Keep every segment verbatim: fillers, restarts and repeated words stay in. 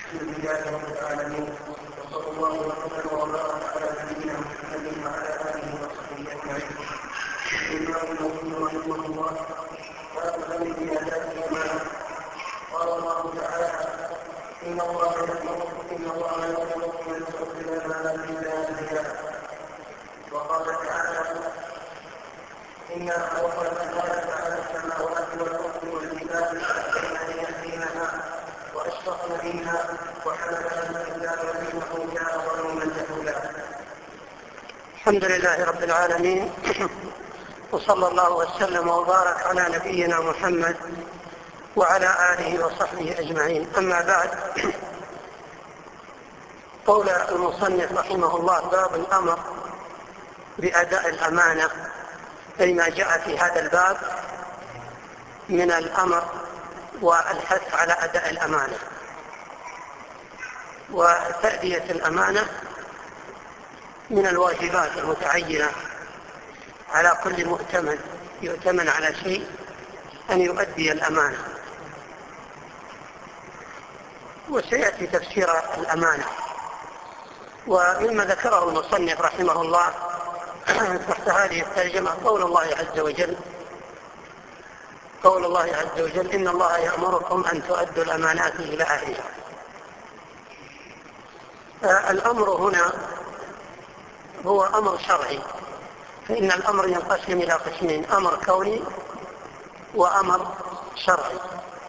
الحمد لله رب العالمين، وصلى الله وسلم وبارك على نبينا محمد وعلى اله وصحبه اجمعين. الامام النووي رحمه الله باب غني باداء الامانه. قال الله تعالى: ان الله يامركم ان الله يامركم ان تؤدوا الامانات الى اهلها. وقال تعالى: إنا خلقنا الآية على السماوات والأرض والجبال فأبين أن يحملنها وأشفقن منها وحملها الإنسان إنه كان ظلوما جهولا. الحمد لله رب العالمين، وصلى الله وسلم وبارك على نبينا محمد وعلى آله وصحبه أجمعين. أما بعد، قول المصنف رحمه الله: باب الأمر بأداء الأمانة، أي ما جاء في هذا الباب من الأمر والحث على أداء الأمانة وتأدية الأمانة من الواجبات المتعينة على كل مؤتمن يؤتمن على شيء أن يؤدي الأمانة. وسيأتي تفسير الأمانة. ومما ذكره المصنف رحمه الله تحت هذه الترجمة قول الله عز وجل قول الله عز وجل إن الله يأمركم أن تؤدوا الأمانات إلى أهلها. الأمر هنا هو أمر شرعي، فإن الأمر ينقسم إلى قسمين: أمر كوني وأمر شرعي.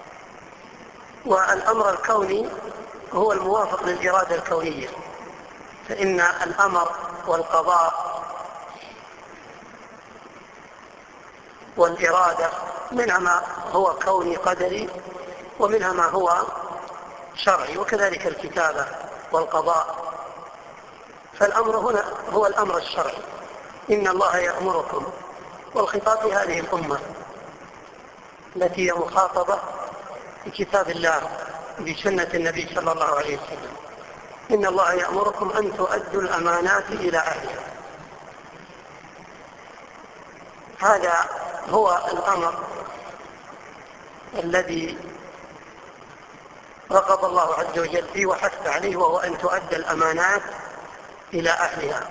والأمر الكوني هو الموافق للإرادة الكونية، فإن الأمر والقضاء والإرادة منها ما هو كوني قدري ومنها ما هو شرعي، وكذلك الكتابة والقضاء. فالأمر هنا هو الأمر الشرعي: إن الله يأمركم، والخطاب هذه الأمة التي هي مخاطبة بكتاب الله بسنة النبي صلى الله عليه وسلم. إن الله يأمركم أن تؤدوا الأمانات إلى أهلها. هذا هو الأمر الذي رغب الله عز وجل فيه وحث عليه، وهو أن تؤدى الأمانات إلى أهلها.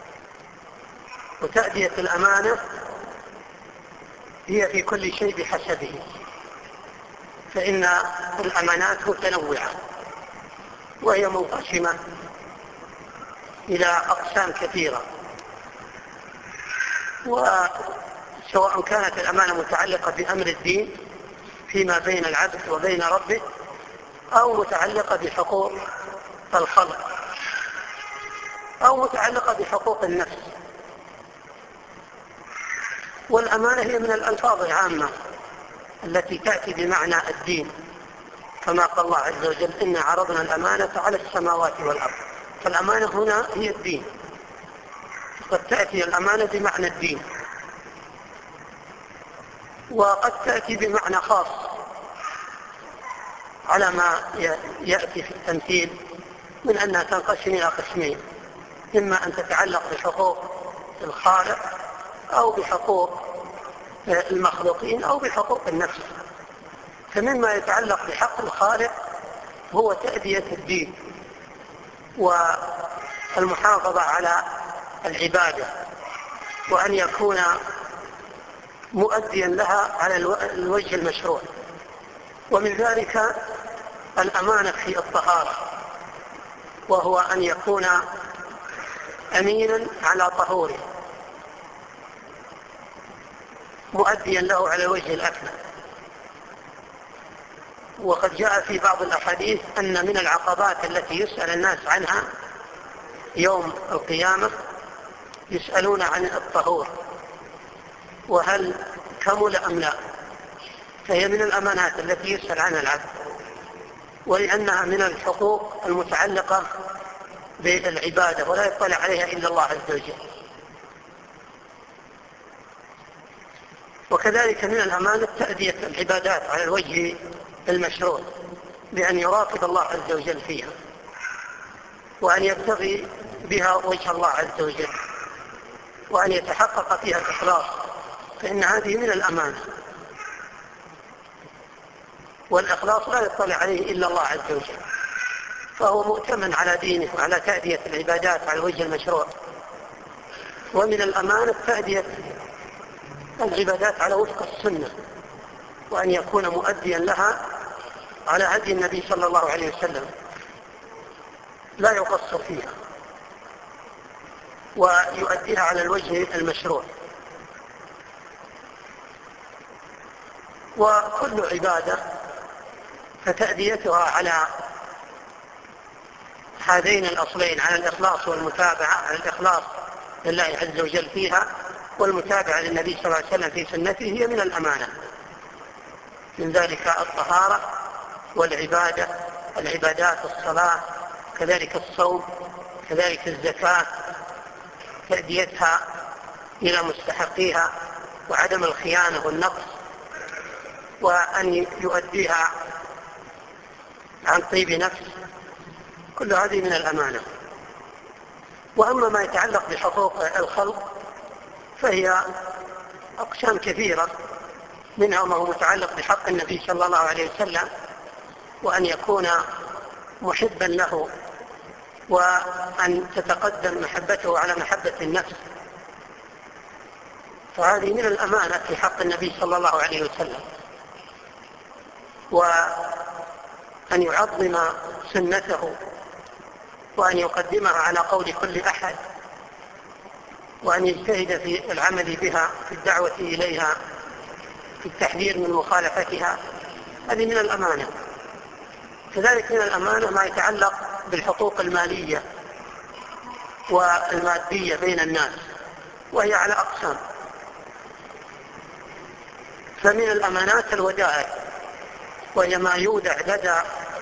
وتأدية الأمانة هي في كل شيء بحسبه، فإن الأمانات متنوعة وهي منقسمة إلى أقسام كثيرة، وسواء كانت الأمانة متعلقة بأمر الدين فيما بين العبد وبين ربه، أو متعلقة بحقوق الخلق، أو متعلقة بحقوق النفس. والأمانة هي من الألفاظ العامة التي تأتي بمعنى الدين، كما قال الله عز وجل: إنا عرضنا الأمانة على السماوات والأرض. فالأمانة هنا هي الدين، قد تأتي الأمانة بمعنى الدين، وقد تأتي بمعنى خاص على ما يأتي في التمثيل من أنها تنقسم إلى قسمين: إما أن تتعلق بحقوق الخالق أو بحقوق المخلوقين أو بحقوق النفس. فمما يتعلق بحق الخالق هو تأدية الدين والمحافظة على العبادة، وأن يكون مؤديا لها على الوجه المشروع. ومن ذلك الأمانة في الطهارة، وهو أن يكون أمينا على طهوره مؤديا له على الوجه الأكمل. وقد جاء في بعض الأحاديث أن من العقبات التي يسأل الناس عنها يوم القيامة يسألون عن الطهور، وهل كمل أم لا. فهي من الأمانات التي يسأل عنها العبد، ولأنها من الحقوق المتعلقة بالعبادة ولا يطلع عليها إلا الله عز وجل. وكذلك من الأمانة تأدية العبادات على الوجه المشروع، بأن يراقب الله عز وجل فيها، وأن يبتغي بها وجه الله عز وجل، وأن يتحقق فيها الإخلاص، فإن هذه من الأمانة. والإخلاص لا يطلع عليه إلا الله عز وجل. فهو مؤتمن على دينه وعلى تأدية العبادات على الوجه المشروع. ومن الأمانة تأدية العبادات على وفق السنة، وأن يكون مؤديا لها على هدي النبي صلى الله عليه وسلم لا يقصر فيها، ويؤديها على الوجه المشروع. وكل عبادة فتأديتها على هذين الأصلين، على الإخلاص والمتابعة، على الإخلاص لله عز وجل فيها والمتابعة للنبي صلى الله عليه وسلم في سنته، هي من الأمانة. من ذلك الطهارة والعبادة، العبادات الصلاة، كذلك الصوم، كذلك الزكاة، تأديتها إلى مستحقيها وعدم الخيانة والنقص، وأن يؤديها عن طيب نفس، كل هذه من الأمانة. وأما ما يتعلق بحقوق الخلق فهي أقسام كثيرة، منها ما هو متعلق بحق النبي صلى الله عليه وسلم، وأن يكون محبا له، وأن تتقدم محبته على محبة النفس، فهذه من الأمانة في حق النبي صلى الله عليه وسلم. وأن يعظم سنته، وأن يقدمها على قول كل أحد، وأن يجتهد في العمل بها، في الدعوة إليها، في التحذير من مخالفتها، هذه من الأمانة. كذلك من الأمانة ما يتعلق بالحقوق المالية والمادية بين الناس، وهي على أقسام. فمن الأمانات الودائع، وهي ما يودع لدى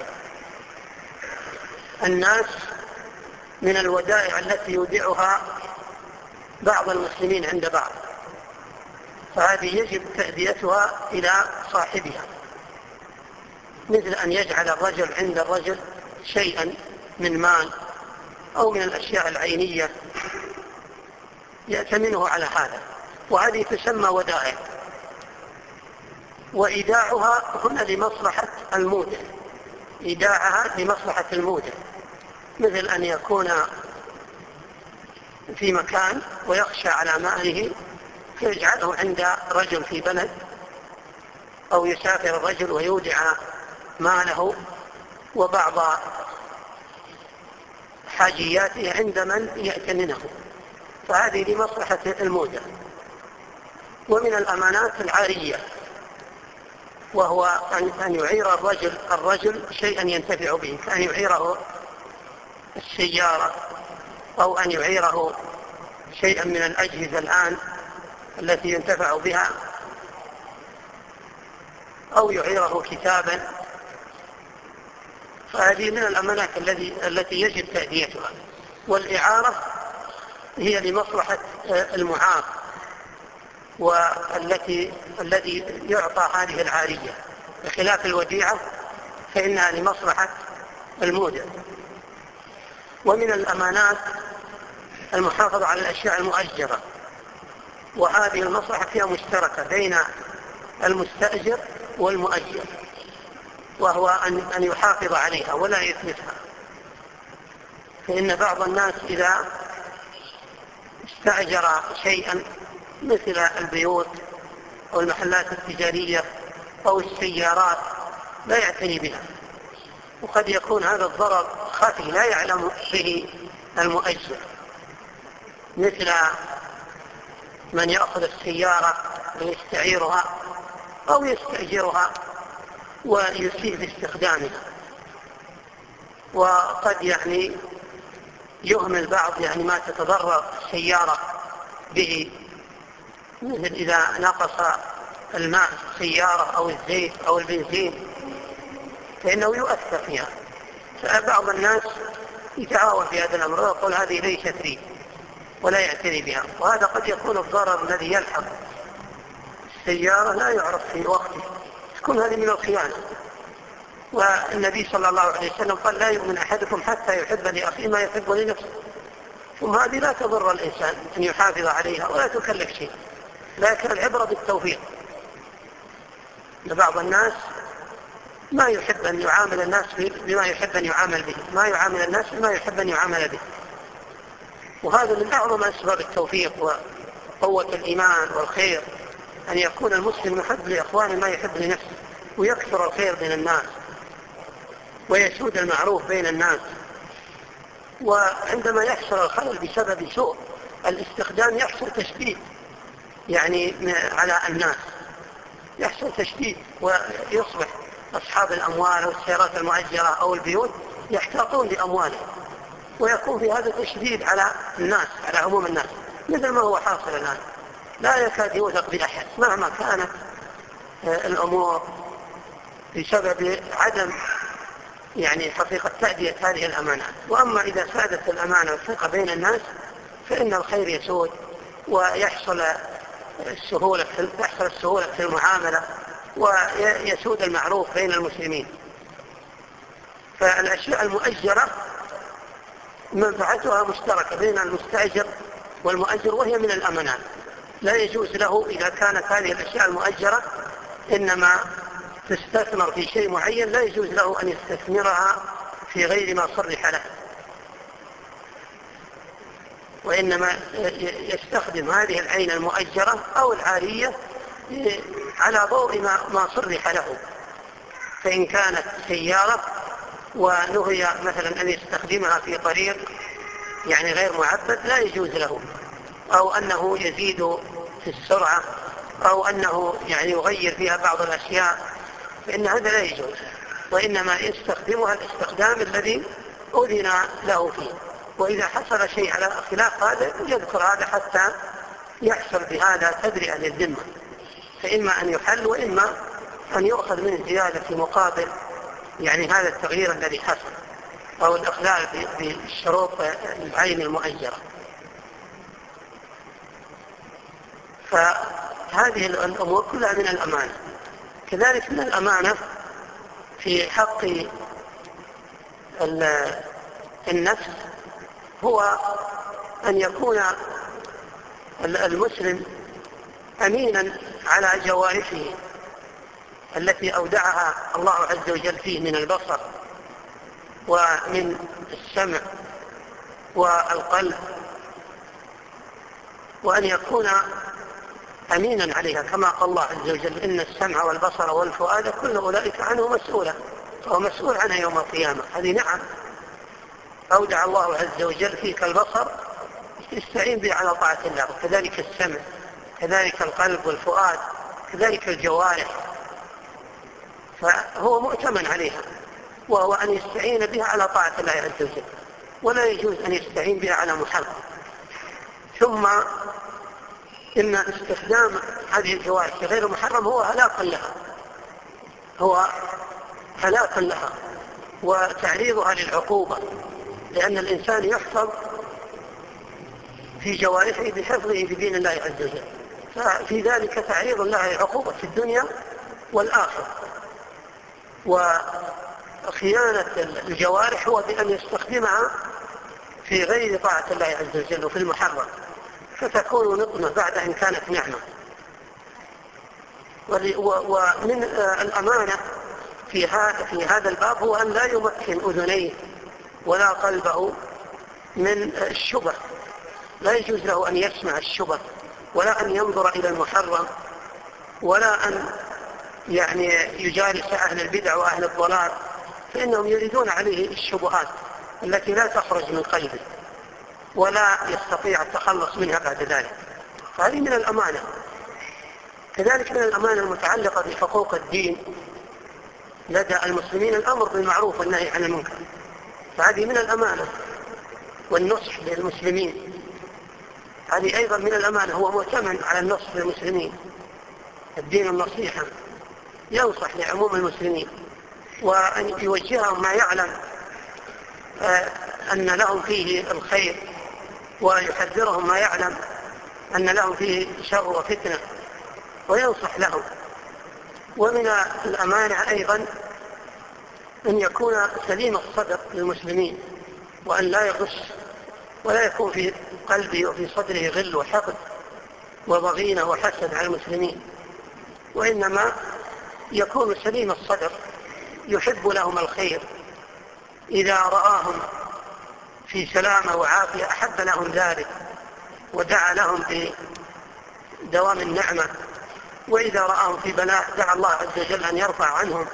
الناس من الودائع التي يودعها بعض المسلمين عند بعض، فهذه يجب تأديتها إلى صاحبها، مثل أن يجعل الرجل عند الرجل شيئا من مال أو من الأشياء العينية يأتمنه على هذا، وهذه تسمى ودائع. وإيداعها هنا لمصلحة المودع، إيداعها لمصلحة المودع، مثل أن يكون في مكان ويخشى على ماله فيجعله عند رجل في بلد، أو يسافر الرجل ويودع ماله وبعض حاجياته عند من يأتمنه، فهذه لمصلحة المودع. ومن الأمانات العارية، وهو أن يعير الرجل الرجل شيئا ينتفع به، كأن يعيره السيارة، أو أن يعيره شيئا من الأجهزة الآن التي ينتفع بها، أو يعيره كتابا، فهذه من الأمانات التي يجب تأديتها. والإعارة هي لمصلحة المعار، والتي الذي يعطى هذه العارية، بخلاف الوديعة فإنها لمصلحة المودع. ومن الأمانات المحافظة على الأشياء المؤجرة، وهذه المصلحة فيها مشتركة بين المستأجر والمؤجر، وهو أن يحافظ عليها ولا يتلفها. فإن بعض الناس إذا استأجر شيئا مثل البيوت أو المحلات التجارية أو السيارات لا يعتني بها، وقد يكون هذا الضرر خفي لا يعلم به المؤجر، مثل من يأخذ السيارة ويستعيرها أو يستأجرها ويسيء باستخدامها، وقد يعني يهمل بعض يعني ما تتضرر السيارة به، مثل إذا نقص الماء في السيارة أو الزيت أو البنزين فإنه يؤثر فيها. فبعض الناس يتعاون في هذا الأمر ويقول هذه ليست لي ولا يعتني بها، وهذا قد يكون الضرر الذي يلحق السيارة لا يعرف في وقته، تكون هذه من الخيانة. والنبي صلى الله عليه وسلم قال لا يؤمن أحدكم حتى يحب لأخيه ما يحب لنفسه، ثم هذه لا تضر الإنسان أن يحافظ عليها ولا تكلف شيء، لكن العبرة بالتوفيق. لبعض الناس ما يحب أن يعامل الناس بما يحب أن يعامل به، ما يعامل الناس بما يحب أن يعامل به. وهذا من أعظم أسباب التوفيق وقوة الإيمان والخير، أن يكون المسلم يحب لإخوانه ما يحب لنفسه، ويكثر الخير بين الناس ويسود المعروف بين الناس. وعندما يحصل الخلل بسبب سوء الاستخدام يحصل تشديد يعني على الناس، يحصل تشديد، ويصبح أصحاب الأموال والسيارات المؤجرة أو البيوت يحتاطون لأموالهم، ويكون في هذا تشديد على الناس، على عموم الناس، مثل ما هو حاصل الآن. لا يكاد يوثق بأحد مهما كانت الأمور بسبب عدم يعني حقيقة تأدية هذه الأمانات. وأما إذا سادت الأمانة والثقة بين الناس فإن الخير يسود، ويحصل السهولة تحصل السهولة في المعاملة، ويسود المعروف بين المسلمين. فالأشياء المؤجرة منفعتها مشتركة بين المستأجر والمؤجر، وهي من الأمانات. لا يجوز له إذا كانت هذه الأشياء المؤجرة إنما تستثمر في شيء معين، لا يجوز له أن يستثمرها في غير ما صرح له، وإنما يستخدم هذه العين المؤجرة أو العارية على ضوء ما صرح له. فإن كانت سيارة ونهي مثلا أن يستخدمها في طريق يعني غير معبد لا يجوز له، أو أنه يزيد في السرعة، أو أنه يعني يغير فيها بعض الأشياء، فإن هذا لا يجوز، وإنما يستخدمها الاستخدام الذي أذن له فيه. وإذا حصل شيء على خلاف هذا يذكر هذا حتى يحصل بهذا تبرئة للذمة، فإما أن يحل وإما أن يؤخذ منه زيادة في مقابل يعني هذا التغيير الذي حصل، أو الإخلال بالشروط العين المؤجرة. فهذه الأمور كلها من الأمانة. كذلك من الأمانة في حق النفس هو أن يكون المسلم أمينا على جوارحه التي أودعها الله عز وجل فيه من البصر ومن السمع والقلب، وأن يكون أمينا عليها كما قال الله عز وجل: إن السمع والبصر والفؤاد كل أولئك عنه مسؤولة، فهو مسؤول عنها يوم القيامة. هذه نعم أودع الله عز وجل فيك البصر استعين به على طاعة الله، وكذلك السمع، كذلك القلب والفؤاد، كذلك الجوارح، فهو مؤتمن عليها، وهو أن يستعين بها على طاعة الله عز وجل، ولا يجوز أن يستعين بها على محرم. ثم إن استخدام هذه الجوارح غير محرم هو هلاك لها، هو هلاك لها وتعريضها للعقوبة، لأن الإنسان يحفظ في جوارحه بحفظه بدين الله عز وجل، ففي ذلك تعريض الله للعقوبة في الدنيا والآخرة. وخيانة الجوارح هو بأن يستخدمها في غير طاعة الله عز وجل وفي المحرم، فتكون نقمة بعد أن كانت نعمة. ومن الأمانة في هذا الباب هو أن لا يمكن أذنيه ولا قلبه من الشبه، لا يجوز له أن يسمع الشبه، ولا أن ينظر إلى المحرم، ولا أن يعني يجالس أهل البدع وأهل الضلال، فإنهم يريدون عليه الشبهات التي لا تخرج من قلبه ولا يستطيع التخلص منها بعد ذلك. فهذه من الأمانة. كذلك من الأمانة المتعلقة بحقوق الدين لدى المسلمين الأمر بالمعروف والنهي عن المنكر، فهذه من الأمانة. والنصح للمسلمين هذه أيضا من الأمانة، هو مؤتمن على النصح للمسلمين، الدين النصيحة، ينصح لعموم المسلمين وأن يوجههم ما يعلم أن لهم فيه الخير، ويحذرهم ما يعلم أن لهم فيه شر وفتنة وينصح لهم. ومن الأمانة أيضا أن يكون سليم الصدر للمسلمين، وأن لا يغش ولا يكون في قلبه وفي صدره غل وحقد وضغينة وحسد على المسلمين، وإنما يكون سليم الصدر يحب لهم الخير، إذا رآهم في سلامة وعافية أحب لهم ذلك ودعا لهم بدوام النعمة، وإذا رآهم في بلاء دعا الله عز وجل أن يرفع عنهم.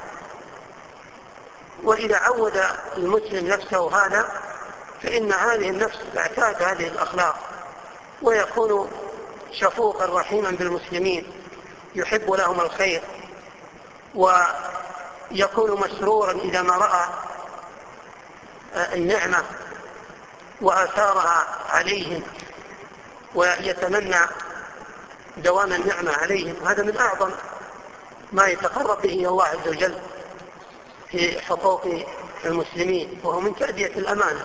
وإذا عود المسلم نفسه هذا فإن هذه النفس تعتاد هذه الأخلاق، ويكون شفوقا رحيما بالمسلمين، يحب لهم الخير، ويكون مسرورا إذا ما رأى النعمة وآثارها عليهم، ويتمنى دوام النعمة عليهم. هذا من أعظم ما يتقرب به الله عز وجل في حقوق المسلمين، وهو من تأدية الأمانة.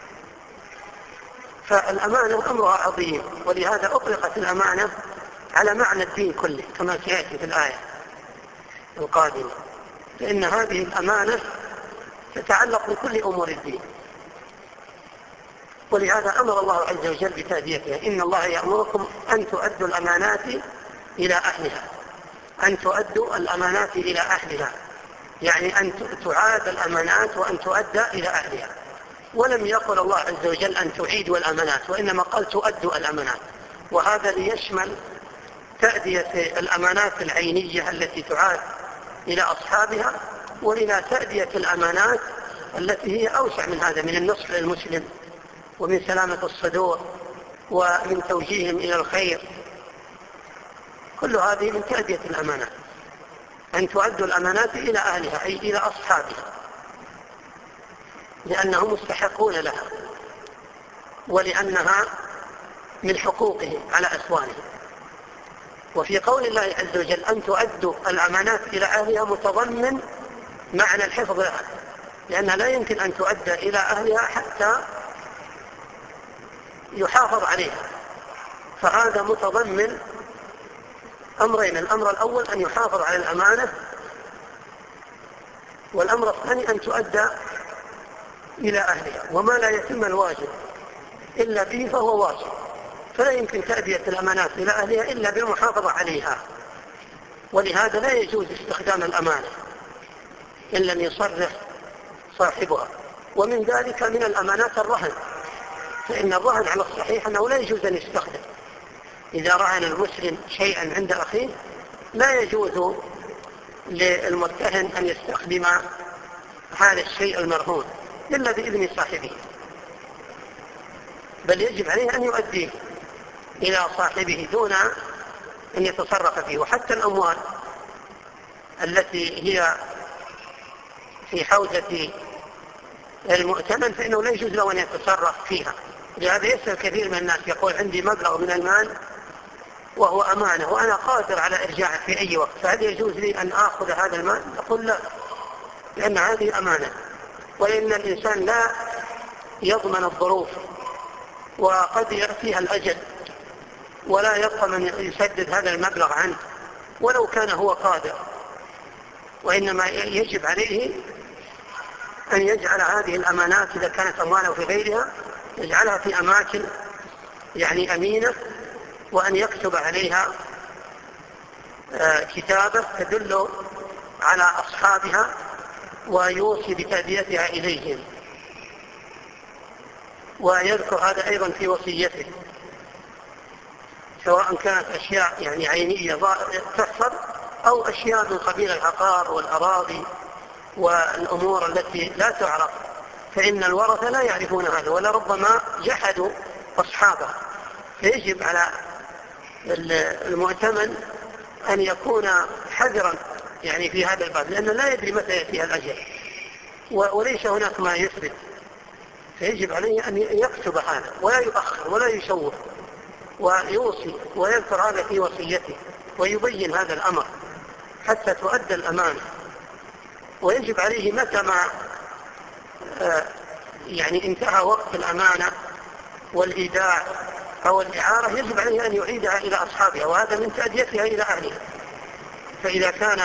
فالأمانة أمرها عظيم، ولهذا أطلقت الأمانة على معنى الدين كله كما سيأتي في الآية القادمة، فإن هذه الأمانة تتعلق بكل أمور الدين، ولهذا أمر الله عز وجل بتأديتها. إن الله يأمركم أن تؤدوا الأمانات إلى أهلها، أن تؤدوا الأمانات إلى أهلها، يعني أن تعاد الأمانات وأن تؤدى إلى أهلها. ولم يقل الله عز وجل أن تعيدوا الأمانات، وإنما قال تؤدوا الأمانات، وهذا ليشمل تأدية الأمانات العينية التي تعاد إلى أصحابها، وإلى تأدية الأمانات التي هي أوسع من هذا، من النصح للمسلم، ومن سلامة الصدور، ومن توجيههم إلى الخير. كل هذه من تأدية الأمانات، أن تؤدوا الأمانات إلى أهلها أي إلى أصحابها، لأنهم مستحقون لها، ولأنها من حقوقهم على أسوانهم. وفي قول الله عز وجل أن تؤدوا الأمانات إلى أهلها متضمن معنى الحفظ لها، لأنها لا يمكن أن تؤدى إلى أهلها حتى يحافظ عليها، فهذا متضمن أمرين: الأمر الأول أن يحافظ على الأمانة، والأمر الثاني أن تؤدى إلى أهلها. وما لا يتم الواجب إلا به فهو واجب، فلا يمكن تأدية الأمانات إلى أهلها إلا بالمحافظة عليها. ولهذا لا يجوز استخدام الأمانة إن لم يصرح صاحبها. ومن ذلك من الأمانات الرهن، فإن الرهن على الصحيح أنه لا يجوز أن يستخدم. إذا رهن المسلم شيئا عند أخيه لا يجوز للمرتهن أن يستخدم هذا الشيء المرهون إلا بإذن صاحبه، بل يجب عليه أن يؤديه إلى صاحبه دون أن يتصرف فيه. وحتى الأموال التي هي في حوزة المؤتمن فإنه لا يجوز له أن يتصرف فيها. لهذا يسأل كثير من الناس يقول عندي مبلغ من المال وهو أمانة وأنا قادر على إرجاعه في أي وقت، فهل يجوز لي أن آخذ هذا المال؟ نقول لا، لأن هذه أمانة، وإن الإنسان لا يضمن الظروف، وقد يأتيها الأجل ولا يبقى من يسدد هذا المبلغ عنه ولو كان هو قادر. وإنما يجب عليه أن يجعل هذه الأمانات إذا كانت أموال في غيرها يجعلها في أماكن يعني أمينة، وأن يكتب عليها كتابة تدل على أصحابها ويوصي بتأديتها إليهم. ويذكر هذا أيضا في وصيته، سواء كانت أشياء يعني عينية تحفظ أو أشياء من قبيل العقار والأراضي والأمور التي لا تعرف، فإن الورثة لا يعرفون هذا ولربما جحدوا أصحابه. فيجب على المؤتمن أن يكون حذرا يعني في هذا الباب، لأنه لا يدري متى يأتيها الأجل وليس هناك ما يثبت، فيجب عليه أن يكتب هذا ولا يؤخر ولا يشوه، ويوصي ويذكر هذا في وصيته ويبين هذا الأمر حتى تؤدى الأمانة. ويجب عليه متى ما يعني انتهى وقت الأمانة والإيداع أو الإعارة يجب عليه أن يعيدها إلى أصحابها، وهذا من تأديتها إلى أهلها. فإذا كان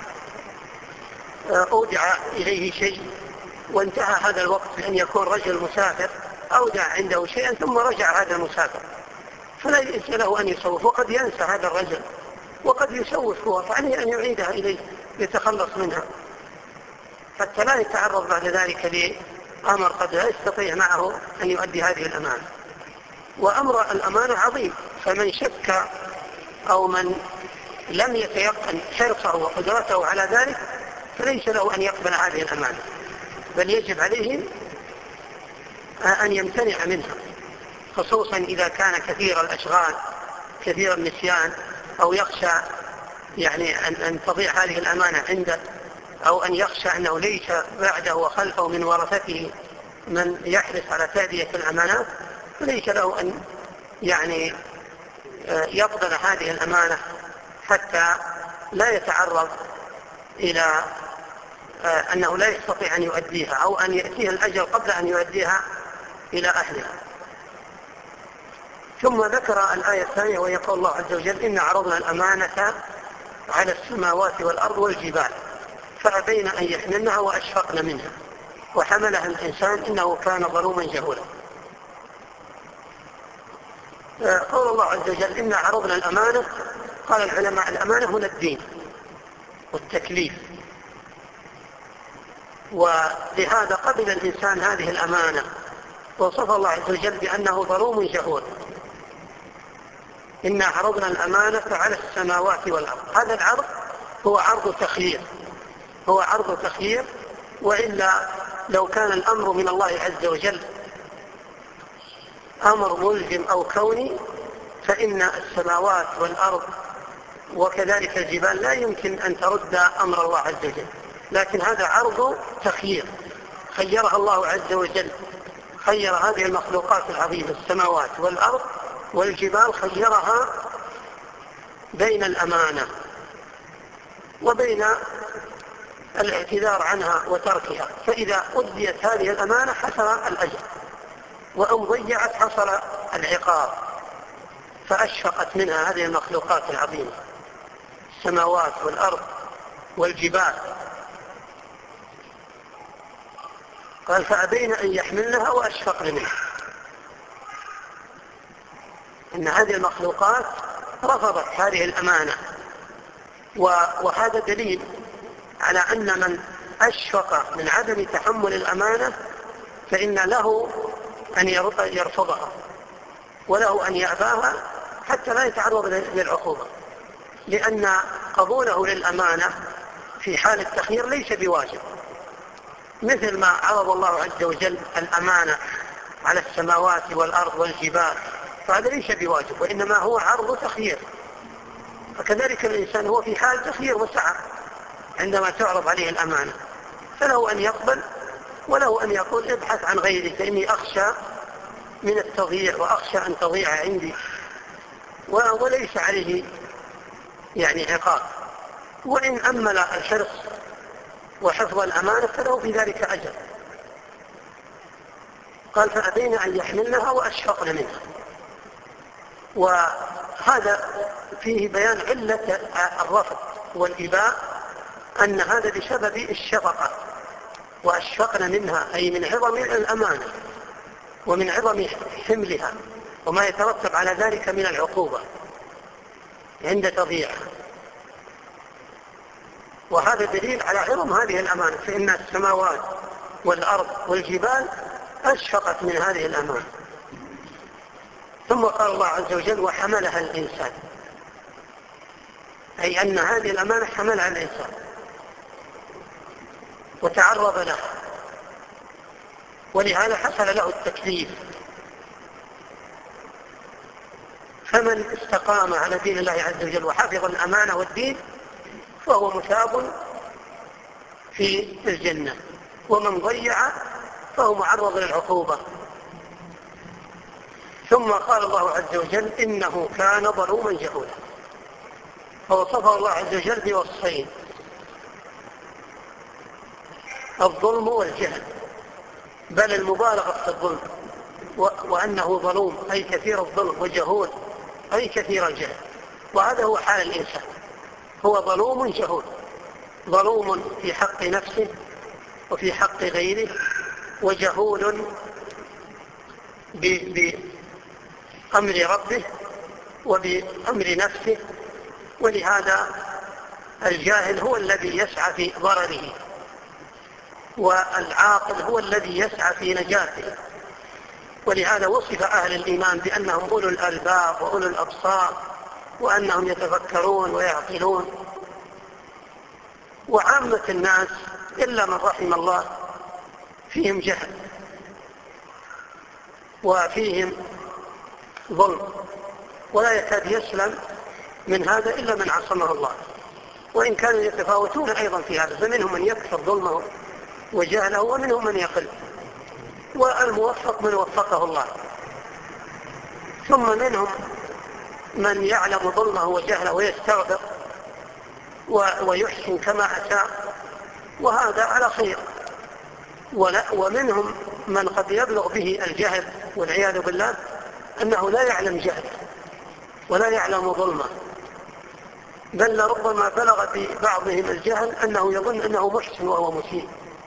أودع إليه شيء وانتهى هذا الوقت بأن يكون رجل مسافر أودع عنده شيئا ثم رجع هذا المسافر، فلا يأتي له أن يسوف، وقد ينسى هذا الرجل وقد يسوف هو، فعليه أن يعيدها إليه يتخلص منها. حتى لا يتعرض بعد ذلك لأمر قد لا يستطيع معه أن يؤدي هذه الأمانة. وأمر الأمانة عظيم، فمن شك أو من لم يتيقن حرصه وقدرته على ذلك فليس له أن يقبل هذه الأمانة، بل يجب عليه أن يمتنع منها، خصوصا إذا كان كثير الأشغال كثير النسيان، أو يخشى يعني أن, أن تضيع هذه الأمانة عنده، أو أن يخشى أنه ليس بعده وخلفه من ورثته من يحرص على تأدية الأمانات، فليس له أن يعني يقبل هذه الأمانة حتى لا يتعرض إلى أنه لا يستطيع أن يؤديها، أو أن يأتيه الأجل قبل أن يؤديها إلى أهلها. ثم ذكر الآية الثانية وهي قول الله عز وجل: إن عرضنا الأمانة على السماوات والأرض والجبال فأبين أن يحملنها وأشفقن منها وحملها الإنسان إنه كان ظلوما جهولا. قول الله عز وجل: إن عرضنا الأمانة، قال العلماء الأمانة هنا الدين والتكليف، ولهذا قبل الإنسان هذه الأمانة وصف الله عز وجل بأنه ظلوم جهول. إن عرضنا الأمانة على السماوات والأرض، هذا العرض هو عرض تخيير، هو عرض تخيير، وإلا لو كان الأمر من الله عز وجل أمر ملزم أو كوني فإن السماوات والأرض وكذلك الجبال لا يمكن أن ترد أمر الله عز وجل، لكن هذا عرض تخيير خيرها الله عز وجل، خير هذه المخلوقات العظيمة السماوات والأرض والجبال، خيرها بين الأمانة وبين الاعتذار عنها وتركها، فإذا أديت هذه الأمانة حصل الأجر، وإن ضيعت حصل العقاب. فأشفقت منها هذه المخلوقات العظيمة السماوات والأرض والجبال. قال: فأبين أن يحملنها وأشفقن منها. إن هذه المخلوقات رفضت هذه الأمانة، وهذا دليل على أن من أشفق من عدم تحمل الأمانة فإن له أن يرفضها وله أن يأباها حتى لا يتعرض للعقوبة، لأن قبوله للأمانة في حال التخيير ليس بواجب، مثل ما عرض الله عز وجل الأمانة على السماوات والأرض والجبال، فهذا ليس بواجب وإنما هو عرض تخيير. فكذلك الإنسان هو في حال تخيير وسعة عندما تعرض عليه الأمانة، فله أن يقبل وله أن يقول: ابحث عن غيري فإني أخشى من التضييع وأخشى أن تضيع عندي، وليس عليه يعني عقاب. وإن أمل الحرص وحفظ الأمانة فله في ذلك أجر. قال: فأبين أن يحملنها وأشفقن منها. وهذا فيه بيان علة الرفض والإباء، أن هذا بسبب الشفقة، وأشفقن منها أي من عظم الأمانة ومن عظم حملها وما يترتب على ذلك من العقوبة عند تضييعها. وهذا دليل على عظم هذه الأمانة، فإن السماوات والأرض والجبال أشفقت من هذه الأمانة. ثم قال الله عز وجل: وحملها الإنسان، أي أن هذه الأمانة حملها الإنسان وتعرض لها، ولهذا حصل له التكليف. فمن استقام على دين الله عز وجل وحفظ الأمانة والدين فهو مثاب في الجنة، ومن ضيع فهو معرض للعقوبة. ثم قال الله عز وجل: إنه كان ظلوما جهولا، فوصفه الله عز وجل بوصفين: الظلم والجهل، بل المبالغة في الظلم، وأنه ظلوم أي كثير الظلم، وجهول أي كثير الجهل. وهذا هو حال الإنسان، هو ظلوم جهول، ظلوم في حق نفسه وفي حق غيره، وجهول بأمر ربه وبأمر نفسه. ولهذا الجاهل هو الذي يسعى في ضرره، والعاقل هو الذي يسعى في نجاته. ولهذا وصف أهل الإيمان بأنهم أولو الألباب وأولو الأبصار، وأنهم يتفكرون ويعقلون. وعامة الناس إلا من رحم الله فيهم جهل وفيهم ظلم، ولا يكاد يسلم من هذا إلا من عصمه الله، وإن كانوا يتفاوتون أيضا في هذا، فمنهم من يكثر ظلمه وجهله ومنهم من يقل، والموفق من وفقه الله. ثم منهم من يعلم ظلمه وجهله ويستغفر ويحسن كما أتى، وهذا على خير. ومنهم من قد يبلغ به الجهل والعياذ بالله أنه لا يعلم جهل ولا يعلم ظلمه، بل لربما بلغ ببعضهم الجهل أنه يظن أنه محسن وهو مسيء،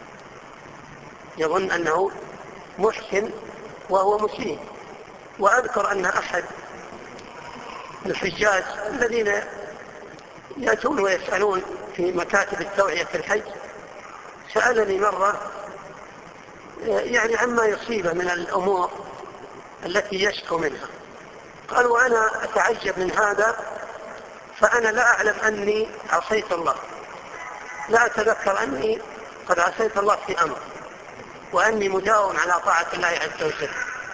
يظن أنه محسن وهو مسيء. وأذكر أن أحد الحجاج الذين يأتون ويسألون في مكاتب التوعية في الحج سألني مرة يعني عما يصيبه من الأمور التي يشكو منها، قال: وأنا أتعجب من هذا، فأنا لا أعلم أني عصيت الله، لا أتذكر أني قد عصيت الله في أمر، وأني مداوم على طاعة الله عز وجل.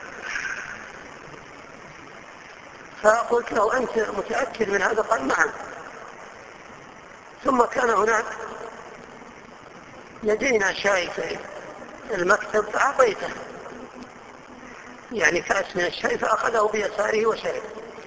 فقلت له: أنت متأكد من هذا؟ قال: نعم. ثم كان هناك لدينا شاي في المكتب فأعطيته يعني كأس من الشاي، فأخذه بيساره وشرب.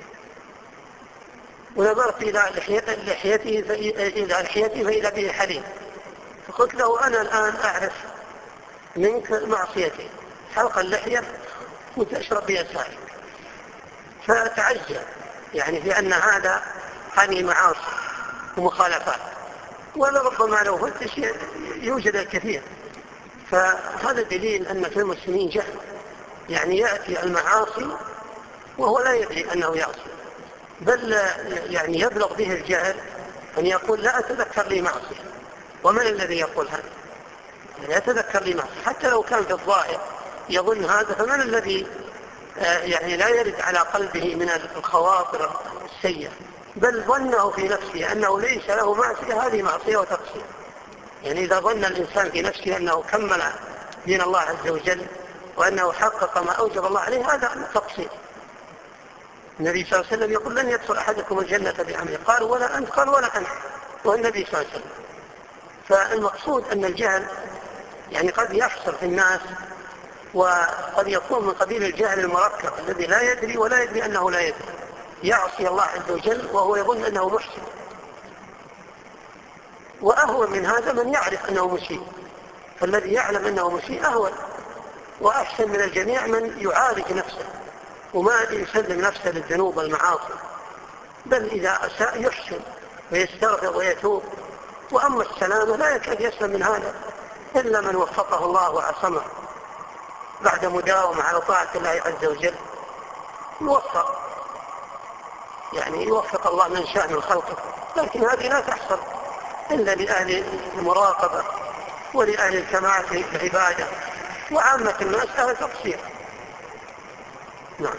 ونظرت إلى لحيته إلى لحيته فإذا به حليب، فقلت له: أنا الآن أعرف منك معصيتي، حلق اللحية وتشرب بيسارك. فتعجب يعني في أن هذا عني معاصي ومخالفات، ولربما لو فتش يوجد الكثير. فهذا دليل أن في المسلمين جهل، يعني يأتي المعاصي وهو لا يدري أنه يعصي، بل يعني يبلغ به الجهل أن يقول: لا أتذكر لي معصية. ومن الذي يقول هذا؟ يعني أتذكر لي معصية، حتى لو كان في الظاهر يظن هذا، فمن الذي يعني لا يرد على قلبه من الخواطر السيئة، بل ظنه في نفسه أنه ليس له معصية، هذه معصية وتقصير. يعني إذا ظن الإنسان في نفسه أنه كمل دين الله عز وجل وأنه حقق ما أوجب الله عليه، هذا تقصير. النبي صلى الله عليه وسلم يقول: لن يدخل أحدكم الجنة بعمله، قال: ولا أنت؟ قال: ولا أنت. والنبي صلى الله عليه وسلم. فالمقصود أن الجهل يعني قد يحصل في الناس، وقد يكون من قبيل الجهل المركب الذي لا يدري ولا يدري أنه لا يدري، يعصي الله عز وجل وهو يظن أنه محسن. وأهون من هذا من يعرف أنه مسيء، فالذي يعلم أنه مسيء أهون وأحسن من الجميع من يعالج نفسه وما يسلم نفسه للذنوب والمعاصي، بل إذا أساء يحسن ويستغفر ويتوب. وأما السلامة لا يكاد يسلم من هذا إلا من وفقه الله وعصمه بعد مداومة على طاعة الله عز وجل. يوفق يعني يوفق الله من شاء من خلقه، لكن هذه لا تحصل إلا لأهل المراقبة ولأهل الكمال في العبادة، وعامة الناس أهل تقصير. نعم.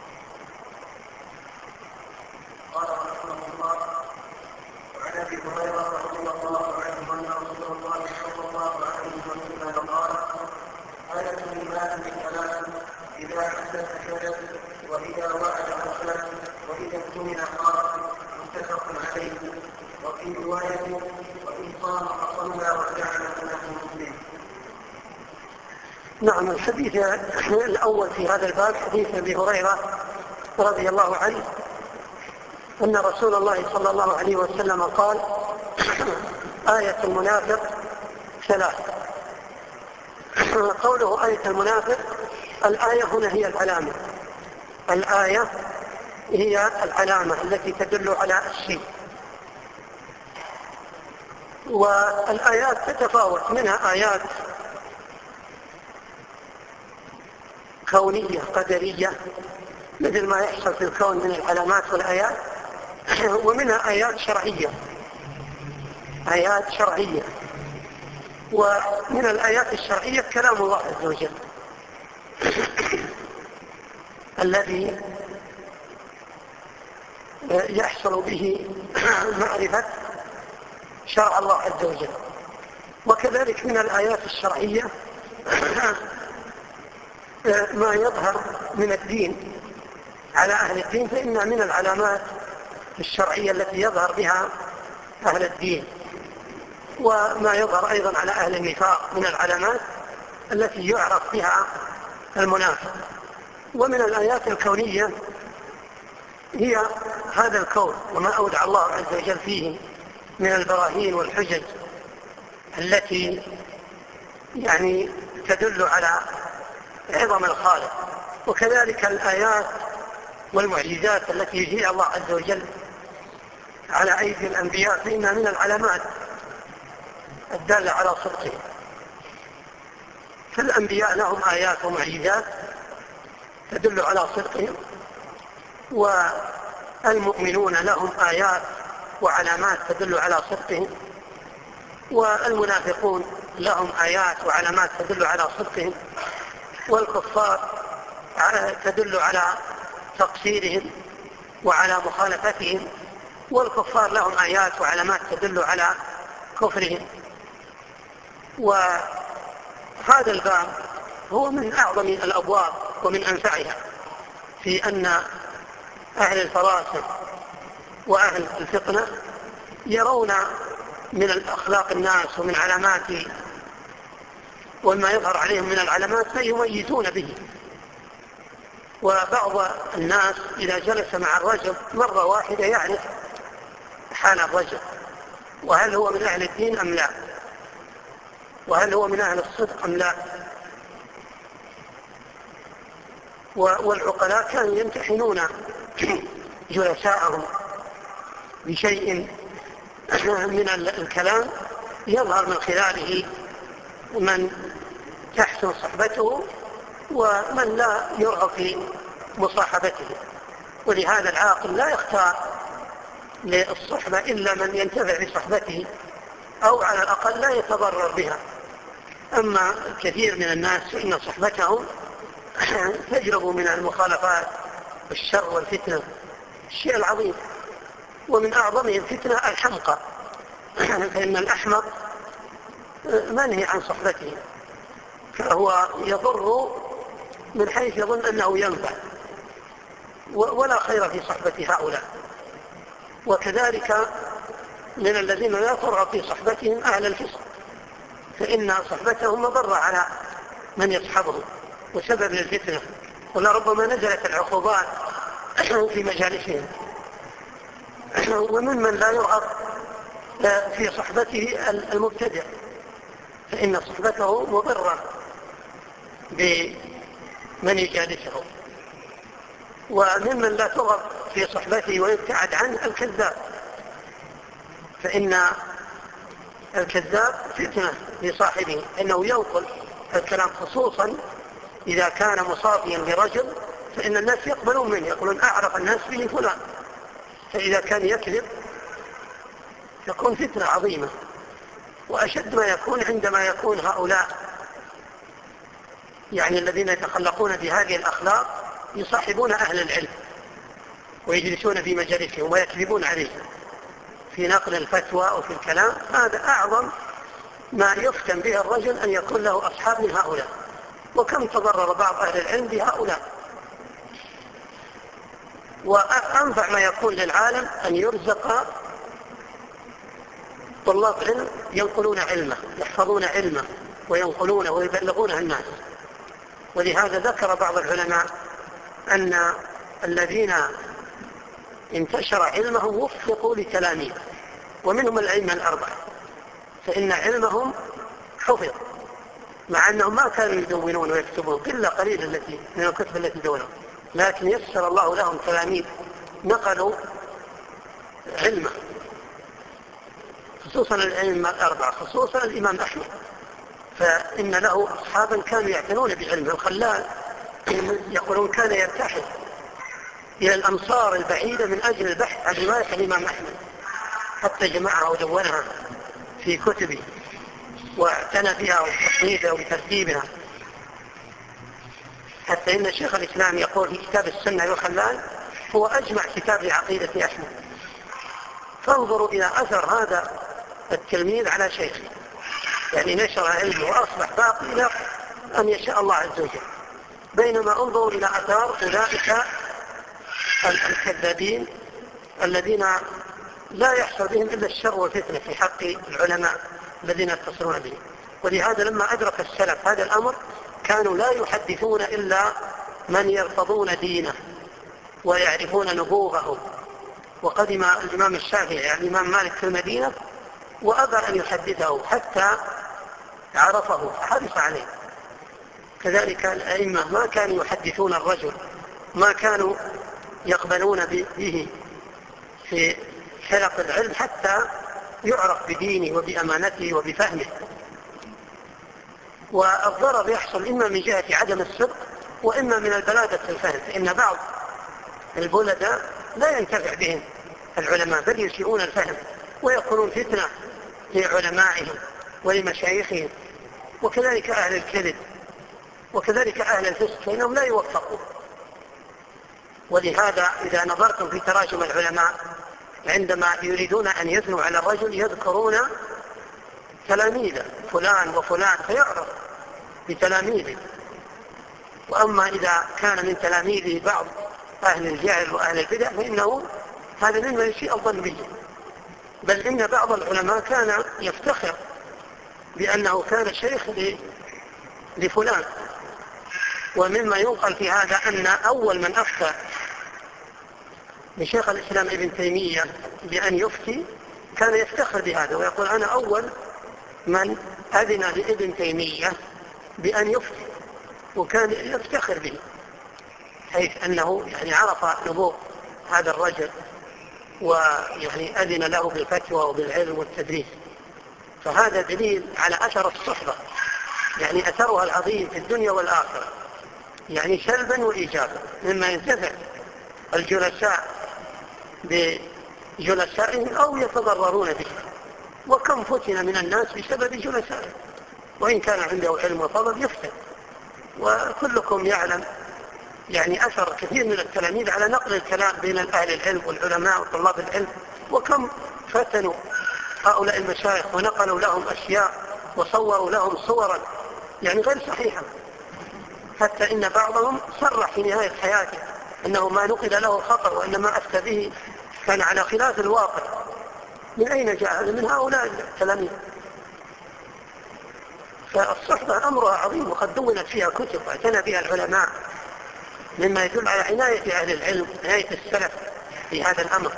قال رحمه الله: وعن ابي هريره رضي الله عنه ان رسول الله صلى الله عليه وسلم قال: آية الإيمان بالكلام: إذا حدث كذب، وإذا وعد أخلف، وإذا اؤتمن خان. متفق عليه. وفي رواية: وإن صام فصلى ودعا له مسلم. نعم. الحديث الأول في هذا الباب حديث أبي هريرة رضي الله عنه أن رسول الله صلى الله عليه وسلم قال: آية المنافق ثلاث. قوله آية المنافق، الآية هنا هي العلامة، الآية هي العلامة التي تدل على الشيء. والآيات تتفاوت، منها آيات كونية قدرية مثل ما يحصل في الكون من العلامات والآيات، ومنها آيات شرعية، آيات شرعية ومن الآيات الشرعية كلام الله عز وجل الذي يحصل به معرفة شرع الله عز وجل. وكذلك من الآيات الشرعية ما يظهر من الدين على أهل الدين، فإن من العلامات الشرعية التي يظهر بها أهل الدين، وما يظهر أيضا على أهل النفاق من العلامات التي يعرف بها المنافق. ومن الآيات الكونية هي هذا الكون وما أودع الله عز وجل فيه من البراهين والحجج التي يعني تدل على عظم الخالق. وكذلك الآيات والمعجزات التي يجيء الله عز وجل على أيدي الأنبياء فإنها من العلامات الدالة على صدقه. فالأنبياء لهم آيات ومعجزات تدل على صدقهم، والمؤمنون لهم آيات وعلامات تدل على صدقهم، والمنافقون لهم آيات وعلامات تدل على صدقهم، والكفار تدل على تقصيرهم وعلى مخالفتهم، والكفار لهم آيات وعلامات تدل على كفرهم. وهذا الباب هو من أعظم الأبواب ومن أنفعها في أن أهل الفراسة وأهل الفطنة يرون من الأخلاق الناس ومن علامات وما يظهر عليهم من العلامات ما يميزون به. وبعض الناس إذا جلس مع الرجل مرة واحدة يعرف حال الرجل، وهل هو من أهل الدين أم لا، وهل هو من أهل الصدق أم لا. والعقلاء كانوا يمتحنون جلساءهم بشيء من الكلام يظهر من خلاله من تحسن صحبته ومن لا يرغب في مصاحبته. ولهذا العاقل لا يختار للصحبة إلا من ينتفع بصحبته أو على الأقل لا يتضرر بها. أما كثير من الناس فإن صحبتهم تجرب من المخالفات والشر والفتنة الشيء العظيم، ومن أعظمهم فتنة الحمقى، فإن الأحمق منهي عن صحبته، فهو يضر من حيث يظن أنه ينفع، ولا خير في صحبة هؤلاء. وكذلك من الذين لا ترغب في صحبتهم أهل الفسق، فإن صحبتهم مضرة على من يصحبهم وسبب للفتنة، ولربما نزلت العقوبات في مجالسهم. وممن لا يرغب في صحبته المبتدع، فإن صحبته مضرة بمن يجالسه. وممن لا ترغب في صحبته ويبتعد عنه الكذاب، فإن الكذاب فتنة لصاحبه، إنه ينقل الكلام خصوصا إذا كان مصافيا برجل، فإن الناس يقبلون منه، يقولون أعرف الناس به فلان. فإذا كان يكذب تكون فتنة عظيمة. وأشد ما يكون عندما يكون هؤلاء يعني الذين يتخلقون بهذه الأخلاق يصاحبون أهل العلم ويجلسون في مجالسهم ويكذبون عليهم في نقل الفتوى أو في الكلام. هذا أعظم ما يفتن به الرجل أن يكون له أصحاب من هؤلاء. وكم تضرر بعض أهل العلم بهؤلاء. وأنفع ما يكون للعالم أن يرزق طلاب علم ينقلون علمه، يحفظون علمه وينقلونه ويبلغونه الناس. ولهذا ذكر بعض العلماء أن الذين انتشر علمهم وفقوا لتلاميذ، ومنهم الأئمة الأربعة، فإن علمهم حفظ مع أنهم ما كانوا يدونون ويكتبون، قلة قليلة التي من الكتب التي دونوا، لكن يسر الله لهم تلاميذ نقلوا علمه، خصوصا الأئمة الأربعة، خصوصا الإمام أحمد، فإن له أصحابا كانوا يعتنون بعلمه. الخلال يقولون كان يرتحل إلى الأمصار البعيدة من أجل البحث عن رواية الإمام أحمد، حتى جمعها ودونها في كتبه واعتنى بها وتصنيفها وترتيبها، حتى إن شيخ الإسلام يقول في كتاب السنة والخلال هو أجمع كتاب لعقيدة أحمد. فانظروا إلى أثر هذا التلميذ على شيخه، يعني نشر علمه وأصبح باقي إلى أن يشاء الله عز وجل. بينما انظروا إلى أثار أولئك الكذابين الذين لا يحصل بهم إلا الشر والفتنة في حق العلماء الذين يتصلون به. ولهذا لما أدرك السلف هذا الأمر كانوا لا يحدثون إلا من يرتضون دينه ويعرفون نبوغه. وقدم الإمام الشافعي يعني الإمام مالك في المدينة وأبى أن يحدثه حتى عرفه فحرص عليه. كذلك الأئمة ما كانوا يحدثون الرجل، ما كانوا يقبلون به في حلق العلم حتى يعرف بدينه وبأمانته وبفهمه. والضرر يحصل إما من جهة عدم الصدق وإما من البلادة في الفهم، فإن بعض البلداء لا ينتفع بهم العلماء بل يسيئون الفهم ويكونون فتنة لعلمائهم ولمشايخهم. وكذلك أهل الكذب وكذلك أهل الفسق فإنهم لا يوفقون. ولهذا إذا نظرتم في تراجم العلماء عندما يريدون أن يثنوا على الرجل يذكرون تلاميذه فلان وفلان فيعرف بتلاميذه. وأما إذا كان من تلاميذه بعض أهل الجهل وأهل البدع فإنه هذا مما يسيء الظن به. بل إن بعض العلماء كان يفتخر بأنه كان شيخ لفلان. ومما ينقل في هذا أن أول من أفتى لشيخ الإسلام ابن تيمية بأن يفتي كان يفتخر بهذا ويقول أنا أول من أذن لابن تيمية بأن يفتي، وكان يفتخر به حيث أنه يعني عرف نبوغ هذا الرجل ويعني أذن له بالفتوى وبالعلم والتدريس. فهذا دليل على أثر الصحبة، يعني أثرها العظيم في الدنيا والآخرة، يعني سلبا وإيجابا، مما ينتفع الجلساء بجلسائهم أو يتضررون به. وكم فتن من الناس بسبب جلسائهم، وإن كان عنده علم وفضل يفتن. وكلكم يعلم يعني أثر كثير من التلاميذ على نقل الكلام بين أهل العلم والعلماء وطلاب العلم، وكم فتنوا هؤلاء المشايخ ونقلوا لهم أشياء وصوروا لهم صورا يعني غير صحيحة، حتى إن بعضهم صرح في نهاية حياته أنه ما نقل له خطأ وإنما أفتى به كان على خلاف الواقع. من أين جاء هذا؟ من هؤلاء التلاميذ. فالصحبة أمرها عظيم وقد دونت فيها كتب واعتنى بها العلماء، مما يدل على عناية أهل العلم عناية السلف في هذا الأمر.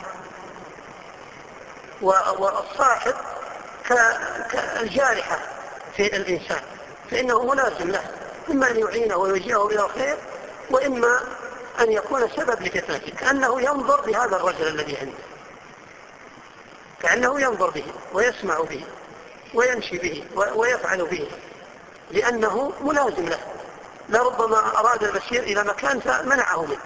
والصاحب كالجارحة في الإنسان، فإنه ملازم له، إما أن يعينه ويوجهه إلى الخير وإما أن يكون سبب لفتنته، كأنه ينظر بهذا الرجل الذي عنده، كأنه ينظر به ويسمع به ويمشي به ويفعل به، لأنه ملازم له. لربما أراد المسير إلى مكان فمنعه منه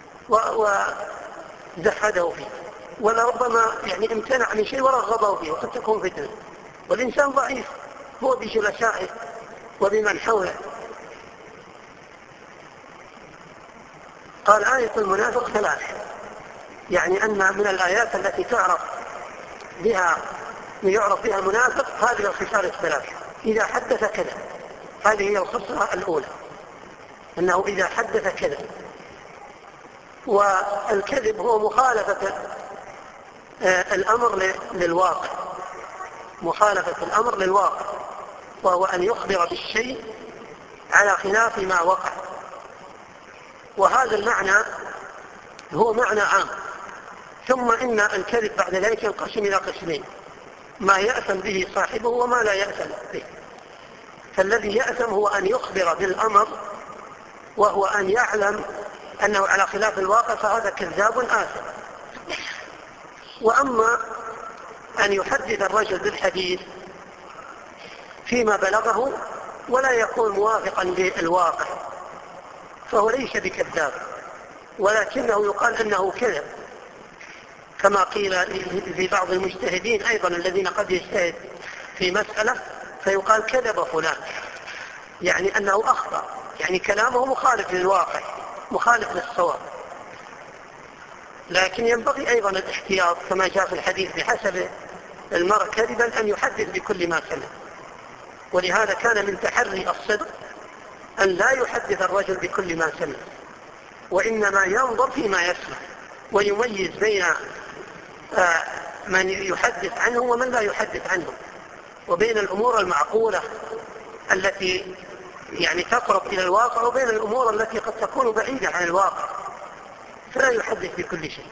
وزحده فيه، ولربما يعني امتنع من شيء ورغبه فيه، وقد تكون فتنة. والإنسان ضعيف هو بجلسائه وبمن حوله. قال آية المنافق ثلاث، يعني أن من الآيات التي تعرف بها يعرف بها المنافق هذه الخصال الثلاث: إذا حدث كذا، هذه هي الخصلة الأولى، أنه إذا حدث كذا. والكذب هو مخالفة الأمر للواقع، مخالفة الأمر للواقع، وهو أن يخبر بالشيء على خلاف ما وقع. وهذا المعنى هو معنى عام. ثم إن الكذب بعد ذلك ينقسم إلى قسمين: ما يأثم به صاحبه وما لا يأثم به. فالذي يأثم هو أن يخبر بالأمر وهو أن يعلم أنه على خلاف الواقع، فهذا كذاب آثم. وأما أن يحدث الرجل بالحديث فيما بلغه ولا يكون موافقا بالواقع فهو ليس بكذاب، ولكنه يقال أنه كذب، كما قيل في بعض المجتهدين أيضا الذين قد يجتهد في مسألة فيقال كذب فلان، يعني أنه أخطأ، يعني كلامه مخالف للواقع، مخالف للصواب. لكن ينبغي أيضا الاحتياط كما جاء في الحديث بحسب المرء كذبا أن يحدث بكل ما سمع. ولهذا كان من تحري الصدق أن لا يحدث الرجل بكل ما سمع، وإنما ينظر فيما يسمع ويميز بين من يحدث عنه ومن لا يحدث عنه، وبين الأمور المعقولة التي يعني تقرب إلى الواقع وبين الأمور التي قد تكون بعيدة عن الواقع، فلا يحدث بكل شيء.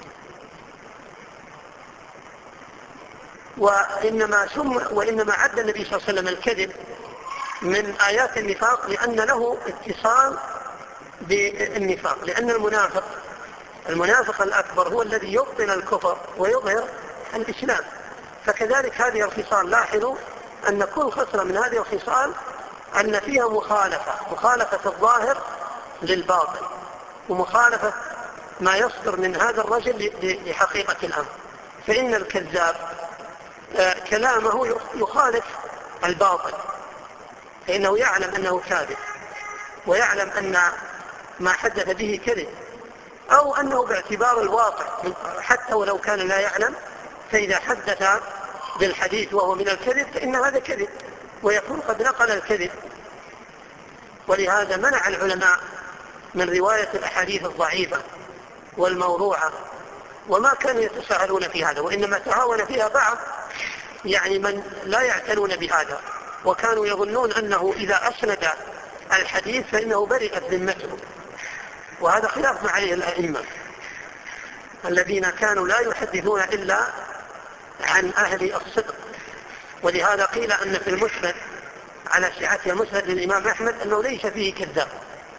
وإنما, ثم وإنما عد النبي صلى الله عليه وسلم الكذب من آيات النفاق لأن له اتصال بالنفاق، لأن المنافق المنافق الأكبر هو الذي يبطن الكفر ويظهر الإسلام. فكذلك هذه الخصال، لاحظوا أن كل خصلة من هذه الخصال أن فيها مخالفة مخالفة الظاهر للباطن، ومخالفة ما يصدر من هذا الرجل لحقيقة الأمر. فإن الكذاب كلامه يخالف الباطن، فإنه يعلم أنه كاذب ويعلم أن ما حدث به كذب، أو أنه باعتبار الواقع حتى ولو كان لا يعلم، فإذا حدث بالحديث وهو من الكذب فإن هذا كذب ويكون قد نقل الكذب. ولهذا منع العلماء من رواية الأحاديث الضعيفة والموضوعة، وما كانوا يتساهلون في هذا، وإنما تعاون فيها بعض يعني من لا يعتنون بهذا، وكانوا يظنون أنه إذا أسند الحديث فإنه برئت ذمته. وهذا خلاف ما عليه الأئمة الذين كانوا لا يحدثون إلا عن أهل الصدق. ولهذا قيل أن في المسند على سعته مسند للإمام أحمد أنه ليس فيه كذاب،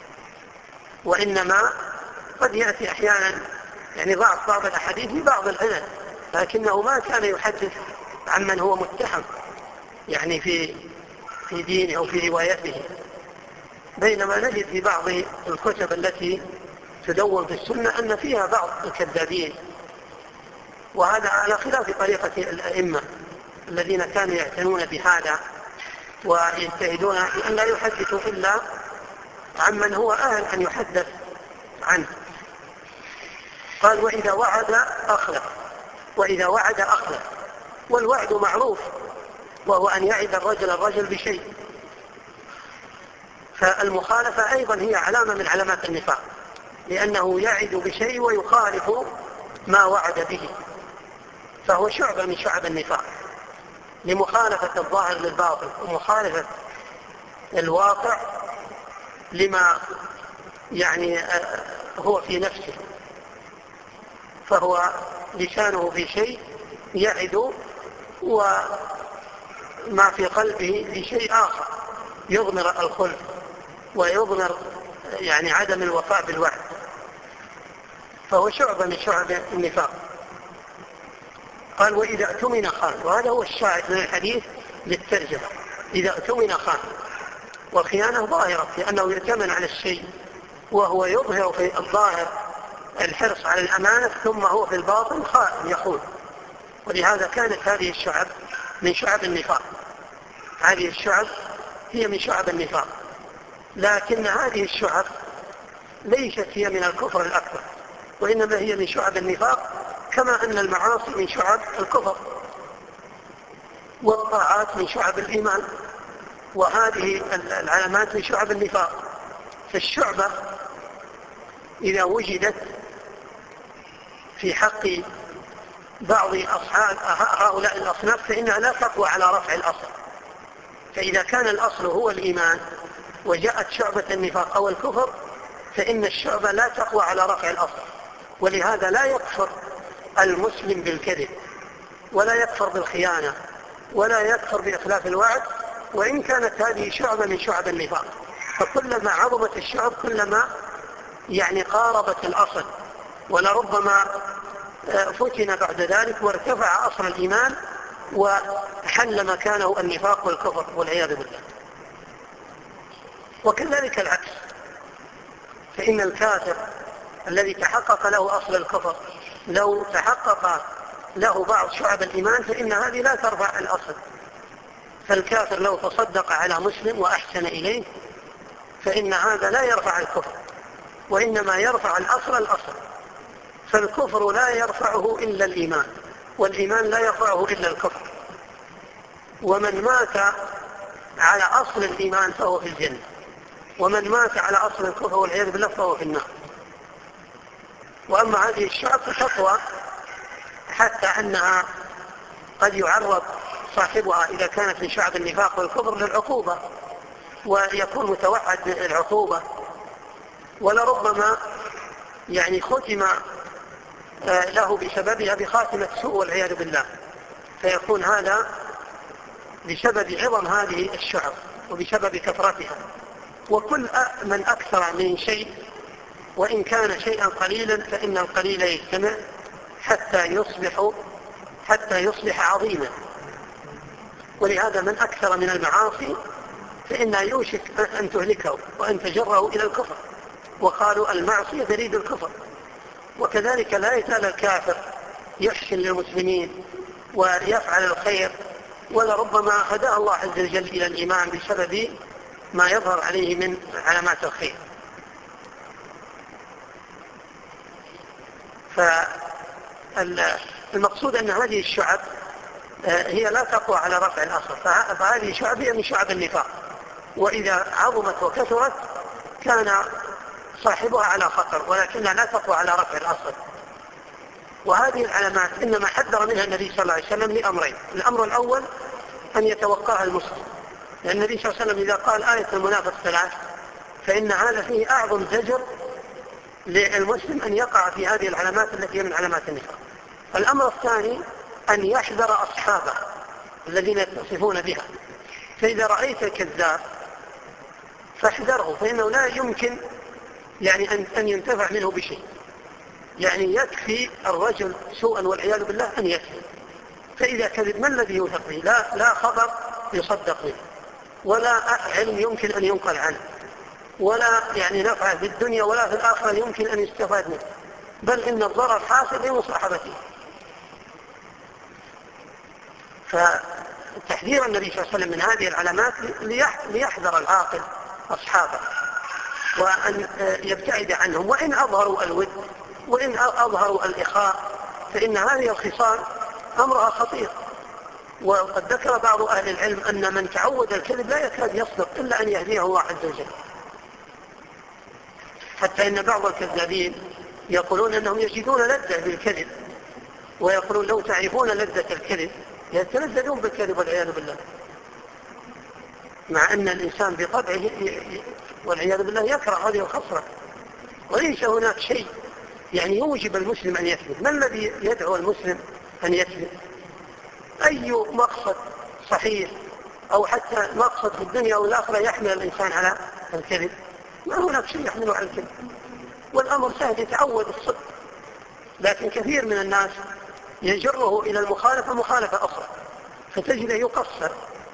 وإنما قد يأتي أحيانا يعني ضعف بعض الأحاديث ببعض العلل، لكنه ما كان يحدث عن من هو متهم يعني في في دينه أو في روايته. بينما نجد في بعض الكتب التي تدون في السنة أن فيها بعض الكذابين، وهذا على خلاف طريقة الأئمة الذين كانوا يعتنون بهذا ويجتهدون أن لا يحدثوا إلا عمن هو أهل أن يحدث عنه. قال وإذا وعد أخلف، وإذا وعد أخلف، والوعد معروف وهو أن يعد الرجل الرجل بشيء، فالمخالفة أيضا هي علامة من علامات النفاق، لأنه يعد بشيء ويخالف ما وعد به، فهو شعبة من شعب النفاق لمخالفة الظاهر للباطن ومخالفة الواقع لما يعني هو في نفسه. فهو لسانه في شيء يعد وما في قلبه في شيء آخر يضمر الخلف ويضمر يعني عدم الوفاء بالوعد، فهو شعبة من شعب النفاق. قال وإذا اؤتمن خان، وهذا هو الشاهد من الحديث للترجمة، إذا اؤتمن خان. والخيانة ظاهرة لأنه يؤتمن على الشيء وهو يظهر في الظاهر الحرص على الأمانة، ثم هو في الباطن خائن يخون. ولهذا كانت هذه الشعب من شعب النفاق، هذه الشعب هي من شعب النفاق، لكن هذه الشعب ليست هي من الكفر الأكبر، وإنما هي من شعب النفاق، كما أن المعاصي من شعب الكفر والطاعات من شعب الإيمان، وهذه العلامات من شعب النفاق. فالشعبة إذا وجدت في حق بعض أصحاب هؤلاء الأصناف فإنها لا تقوى على رفع الأصل. فإذا كان الأصل هو الإيمان وجاءت شعبة النفاق أو الكفر فإن الشعبة لا تقوى على رفع الأصل. ولهذا لا يكفر المسلم بالكذب، ولا يكفر بالخيانة، ولا يكفر بإخلاف الوعد، وإن كانت هذه شعبة من شعب النفاق. فكلما عظمت الشعب كلما يعني قاربت الأصل، ولربما فتن بعد ذلك وارتفع أصل الإيمان وحل مكانه النفاق والكفر والعياذ بالله. وكذلك العكس، فإن الكافر الذي تحقق له أصل الكفر لو تحقق له بعض شعب الإيمان فإن هذه لا ترفع الأصل، فالكافر لو تصدق على مسلم وأحسن إليه فإن هذا لا يرفع الكفر، وإنما يرفع الأصل الأصل. فالكفر لا يرفعه إلا الإيمان، والإيمان لا يرفعه إلا الكفر. ومن مات على أصل الإيمان فهو في الجنة، ومن مات على أصل الكفر والعياذ بالله فهو في النار. وأما هذه الشعب فتقوى حتى أنها قد يعرض صاحبها إذا كانت من شعب النفاق والكفر للعقوبة، ويكون متوعد العقوبة، ولربما يعني ختم له بسببها بخاتمة سوء والعياذ بالله، فيكون هذا بسبب عظم هذه الشعب وبسبب كثرتها. وكل من أكثر من شيء وإن كان شيئا قليلا فإن القليل يجتمع حتى يصبح حتى يصبح عظيما. ولهذا من أكثر من المعاصي فإنها يوشك أن تهلكه وأن تجره إلى الكفر، وقالوا المعصية بريد الكفر. وكذلك لا يزال الكافر يحسن للمسلمين ويفعل الخير، ولربما هداه الله عز وجل إلى الإيمان بسبب ما يظهر عليه من علامات الخير. فالمقصود أن هذه الشعب هي لا تقوى على رفع الأصل، فهذه الشعب هي من شعب النفاق، وإذا عظمت وكثرت كان صاحبها على خطر، ولكنها لا تقوى على رفع الأصل. وهذه العلامات إنما حذر منها النبي صلى الله عليه وسلم لأمرين. الأمر الأول أن يتوقعها المسلم، لأن النبي صلى الله عليه وسلم إذا قال آية المنافق ثلاث فإن هذا فيه أعظم زجر للمسلم أن يقع في هذه العلامات التي هي من علامات النفاق. الأمر الثاني أن يحذر أصحابه الذين يتصفون بها، فإذا رأيت الكذاب فاحذره، فإنه لا يمكن يعني أن أن ينتفع منه بشيء. يعني يكفي الرجل سوءا والعياذ بالله أن يكفي، فإذا كذب ما الذي يوثق به؟ لا, لا خبر يصدق به، ولا علم يمكن أن ينقل عنه، ولا يعني نفع في الدنيا ولا في الآخرة يمكن أن يستفاد منه، بل إن الضرر حاصل بمصاحبته. فتحذير النبي صلى الله عليه وسلم من هذه العلامات ليحذر العاقل أصحابه وأن يبتعد عنهم، وإن أظهروا الود وإن أظهروا الإخاء فإن هذه الخصال أمرها خطير. وقد ذكر بعض أهل العلم أن من تعود الكذب لا يكاد يصدق إلا أن يهديه الله عز وجل، حتى إن بعض الكذابين يقولون أنهم يجدون لذة بالكذب، ويقولون لو تعرفون لذة الكذب يتلذذون بالكذب والعياذ بالله، مع أن الإنسان بطبعه والعياذ بالله يكره هذه الخصرة. وليس هناك شيء يعني يوجب المسلم أن يكذب. ما الذي يدعو المسلم أن يكذب؟ أي مقصد صحيح أو حتى مقصد في الدنيا أو الآخرة يحمل الإنسان على الكذب؟ ما هناك شيء يحمله على الكذب، والأمر سهل يتعود الصدق. لكن كثير من الناس يجره إلى المخالفة مخالفة أخرى، فتجده يقصر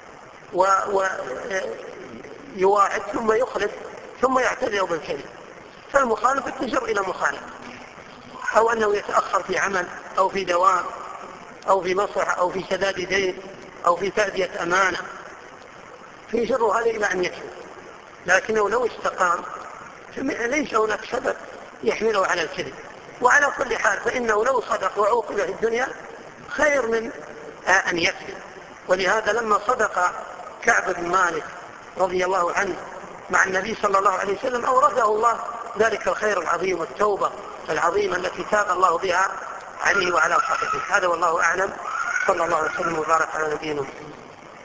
ويواعد ثم يخلف ثم يعتذر بالكذب، فالمخالفة تجر إلى مخالفة، أو أنه يتأخر في عمل أو في دوام أو في مصلحة أو في سداد دين أو في تأدية أمانة، فيجر هذا إلى أن يكذب. لكنه لو استقام ليس هناك سبب يحمله على الكذب. وعلى كل حال فإنه لو صدق وعوقب في الدنيا خير من أن يكذب. ولهذا لما صدق كعب بن مالك رضي الله عنه مع النبي صلى الله عليه وسلم أورده الله ذلك الخير العظيم والتوبة العظيمة التي تاب الله بها عليه وعلى صحبه. هذا والله أعلم، صلى الله عليه وسلم وبارك على نبينا محمد.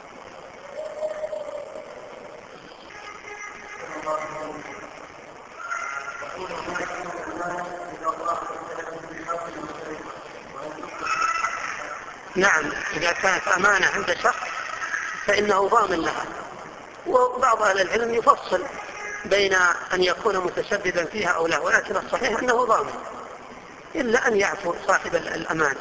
نعم، إذا كانت أمانة عند شخص فإنه ضامن لها. وبعض أهل العلم يفصل بين أن يكون متسببا فيها أو لا، ولكن الصحيح أنه ضامن إلا أن يعفو صاحب الأمانة.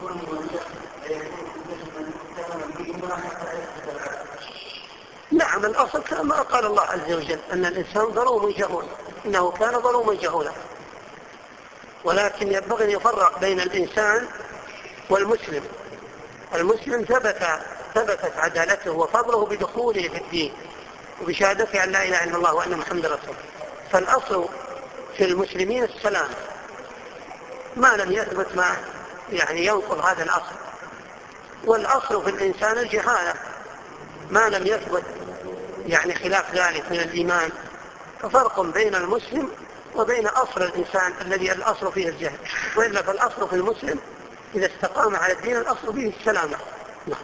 نعم، الأصل كما قال الله عز وجل أن الإنسان ظلوم جهول، إنه كان ظلوما جهولا. ولكن ينبغي أن يفرق بين الإنسان والمسلم. المسلم ثبت ثبتت عدالته وفضله بدخوله في الدين وبشهادته أن لا إله إلا الله وأن محمد رسول الله. فالأصل في المسلمين السلام، ما لم يثبت ما يعني ينقض هذا الأصل. والأصل في الإنسان الجهالة ما لم يثبت يعني خلاف ذلك من الإيمان. ففرق بين المسلم وبين أصل الإنسان الذي الأصل فيه الجهل، وإلا فالأصل في المسلم إذا استقام على الدين الأصل فيه السلامة. نعم.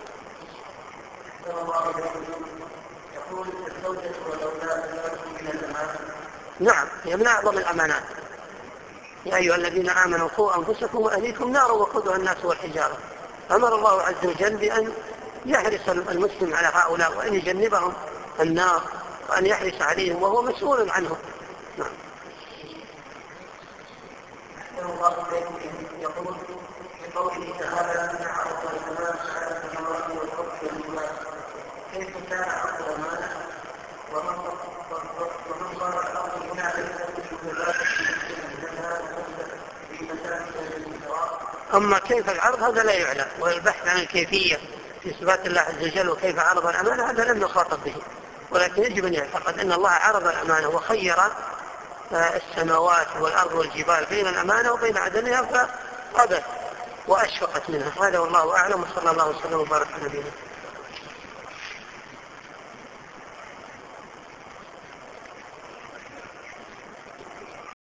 يقول الزوجة والأولاد من الأمانة. نعم، هي من أعظم الأمانات. يا أيها الذين آمنوا قوا أنفسكم وأهليكم نارا وقودها الناس والحجارة. أمر الله عز وجل بأن يحرص المسلم على هؤلاء وأن يجنبهم النار وأن يحرص عليهم وهو مسؤول عنهم. نعم. يقول في قوله تعالى أن عرض الأمانة على السماوات والأرض والجبال، كيف كان عرض الأمانة ومن صار الأرض هنا في مساجد الإسراء؟ أما كيف العرض هذا لا يعلم، والبحث عن الكيفية في إثبات الله عز وجل وكيف عرض الأمانة هذا لم نخاطب به. ولكن يجب أن يعتقد أن الله عرض الأمانة وخير السماوات والأرض والجبال بين الأمانة وبين عدمها فأبت وأشفقت منها. هذا والله أعلم، وصلى الله وسلم وبارك على نبينا.